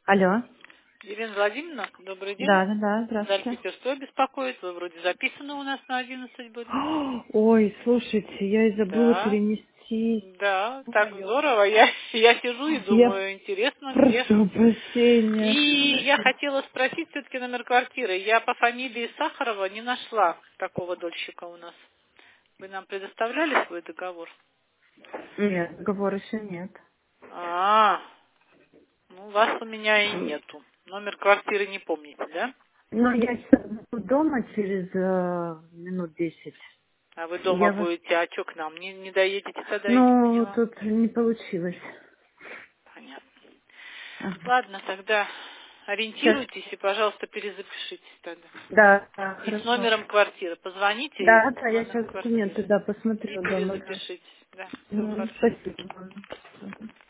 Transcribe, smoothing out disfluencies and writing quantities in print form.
Алло. Елена Владимировна, добрый день. Да, да, да, здравствуйте. Зальпиперство беспокоит. Вы вроде записаны у нас на 11 были. Ой, слушайте, я и забыла Да, перенести. да, так Ой, здорово. Я сижу и я думаю, интересно, где. прошу прощения. И я хотела спросить все-таки номер квартиры. Я по фамилии Сахарова не нашла такого дольщика у нас. Вы нам предоставляли свой договор? Нет, договора еще нет. А, ну вас у меня и нету. Номер квартиры не помните, да? Ну, я сейчас буду дома через минут 10. А вы дома Я вас... будете, а что к нам? Не доедете тогда, я не Ну, поняла. тут не получилось. Понятно. Ага. Ладно, тогда Сейчас. ориентируйтесь и, пожалуйста, перезапишитесь тогда. Да, да, И с хорошо. номером квартиры. Позвоните и Да, с да, я номером сейчас документы, квартиры. да, И посмотрю дома, да. перезапишитесь. Да, все хорошо. Спасибо.